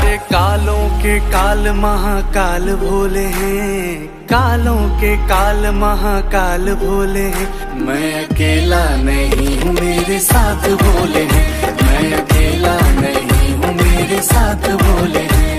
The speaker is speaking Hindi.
कालों के काल महाकाल भोले हैं, कालों के काल महाकाल भोले हैं। मैं अकेला नहीं हूँ मेरे साथ भोले हैं, मैं अकेला नहीं हूँ मेरे साथ भोले हैं।